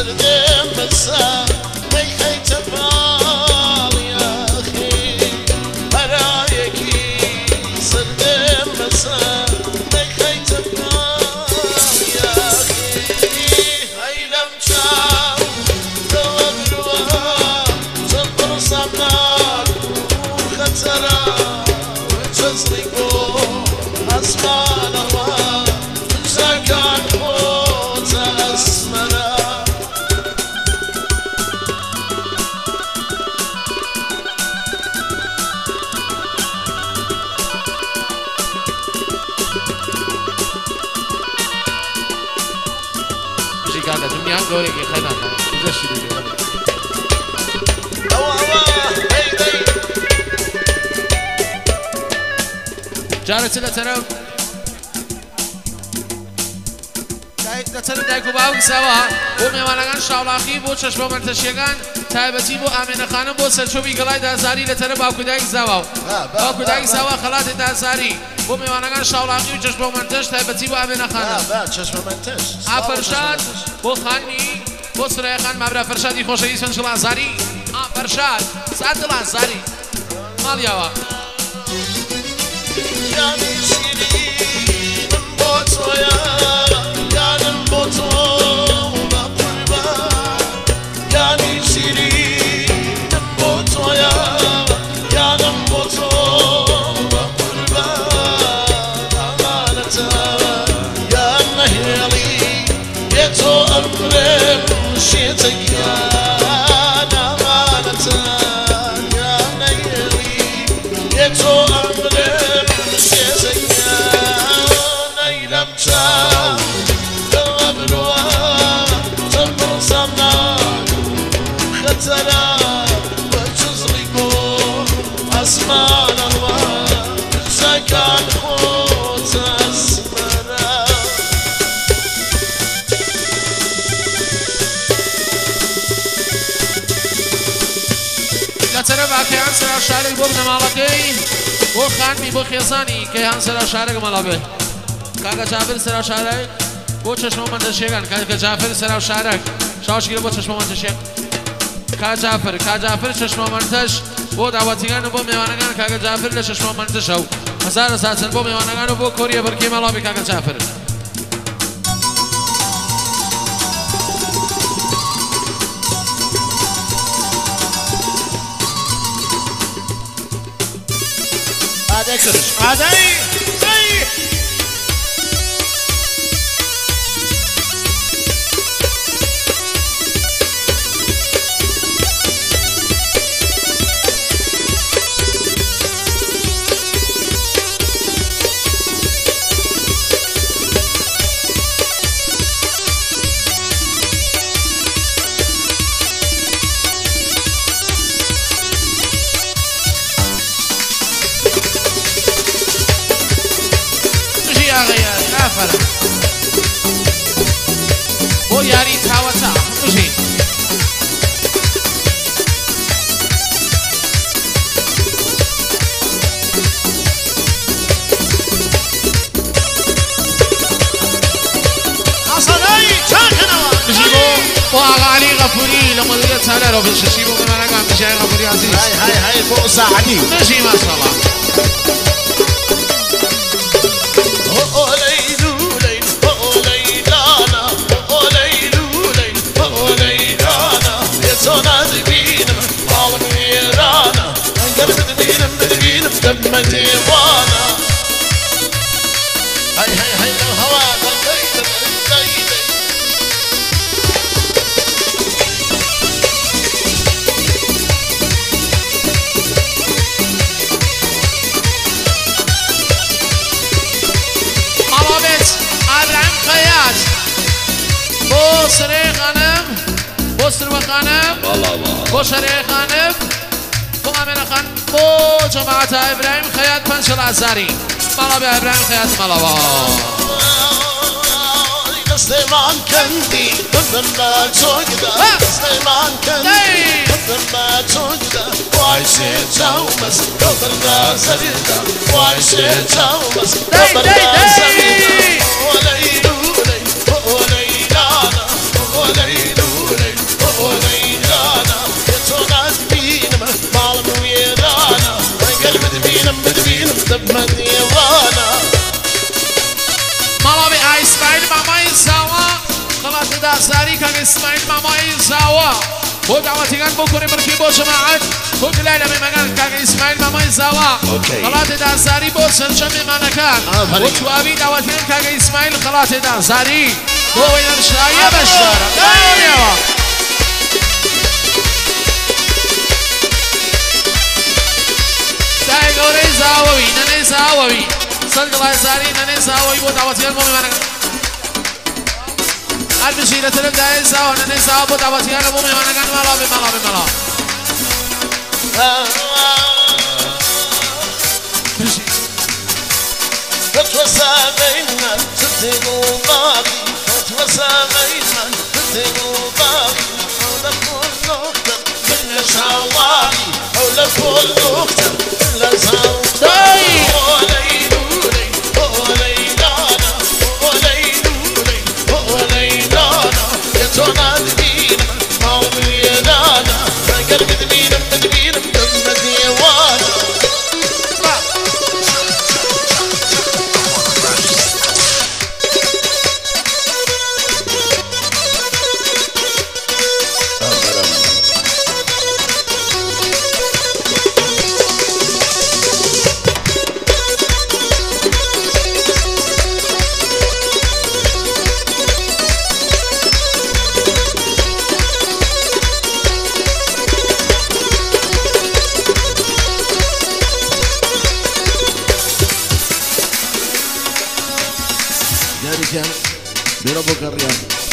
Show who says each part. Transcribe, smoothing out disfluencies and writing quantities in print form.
Speaker 1: سردم بسا میخی تفال یا اخی برایکی سردم بسا میخی تفال یا اخی هیلم چاو دوبروا تنطر صمنار وخطرا وتصدقوا أسمان الله سكن خوت أسمنا
Speaker 2: مشي كذا دنيا قولي كي خينا تزشي دي جارت لترم لتر دایکو باوی سوا بۆ میوانەکان شاوڵاخی بۆ چەشمە مەرتەشیەکان تایبەتی بۆ ئامێنە خانم بۆ سەرچۆبی گەڵای دازاری لەتەرە باوکو دایک زاوا باوکو دایک زاوا خەڵاتی دازاری بۆ میوانەکان شاوڵاخی و چەشمە مەرتەش تایبەتی بۆ ئامێنە خانم
Speaker 1: چەشمە مەرتەش
Speaker 2: ئافەرشاد بۆ خانمی بۆ سرایەخان مابرا فەرشادی خۆشەویست فەنچڵ ئازاری ئافەرشاد سادڵ ئازاری ماڵیاوە
Speaker 1: یانی شیرینم بۆ تۆیە یانم بۆ تۆ بە قوربان یانی شیرینم بۆ تۆیە یانم بۆ تۆ بە قوربان ئامانەتە یان نەهێڵی بێ تۆ ئەمرم شێتە گیان ئامانەتە یان نەهێڵی بێ تۆ ئەمرم شێتە گیان نەیلەم چاو أسمان الله سكن خوت أسمنا
Speaker 2: لەتەرە باکەیان سەرا شارێک بۆ بنەماڵەکەی بۆ خانمی بۆ خێزانی کەیان سەرا شارێک مەڵا بێ کاکە جافر سەرا شارێک بۆ چەشمە مەرتەشیەکان کاکە جافر سەرا شارێک شاوشگیرە بۆ چەشمە مەرتەشیەک کاجافر چەشمە مەرتەش بۆ داوەتیگان و بۆ میوانەکان کاکە جافر لە چەشمە مەرتەشە و هەزارە ساچن بۆ میوانەکان و بۆ کۆریە بەرکەی مەڵاوی کاکە جافر
Speaker 1: ئادەی کرد ئادەی
Speaker 2: بۆ یاری تاوەتا بژین بژی بۆ ئاغالی غەفوری لە مەڵگە چالەرەوە بششی بۆ میوانەکان بژای غەفوری عەزیز
Speaker 1: هاي بۆ ساعدی
Speaker 2: بژی ماشەڵڵا
Speaker 1: لما ديوانا هاي الهوانا
Speaker 2: مالابت ابراهیم خیاط بۆ سرێ خانم بۆ سروە خانم بۆ شەرێ خانم بۆ ئامێنە خان بۆ جەماعەتە ئیبراهیم خەیات پەنچڵ ئازاری ماڵا بێ ئیبراهیم خەیات ماڵەوە
Speaker 1: سليمان كندي بدل ما توجده سليمان كندي بدل ما توجده وعيشة جومس بدل ما زريده وعيشة جومس بدل ما زريده وليلولي وليلانا وليلولي
Speaker 2: خلاص دا ساری که اسماعیل مامای زاوا خود دعوتیگان بکنیم برکی با جماعت خود لیل میمگن که اسماعیل مامای زاوا خلاص دا ساری با سرچم میمانکان و توابی دعوتیگان که اسماعیل خلاص دا ساری با ویدن شایه بشدارم دایما دای گوری زاوی ننه زاوی سرگلای ساری ننه زاوی با دعوتیگان با میمانکان البشيرة تبدأ إنسا وننسى أبو دعوتي أنا بومي وأنا كان ملا بملا بملا
Speaker 1: فتوسى بيننا ستقو باقي فتوسى بيننا ستقو باقي حول كل نقطة كل شواقي حول كل نقطة كل شواقي
Speaker 3: Berapa karya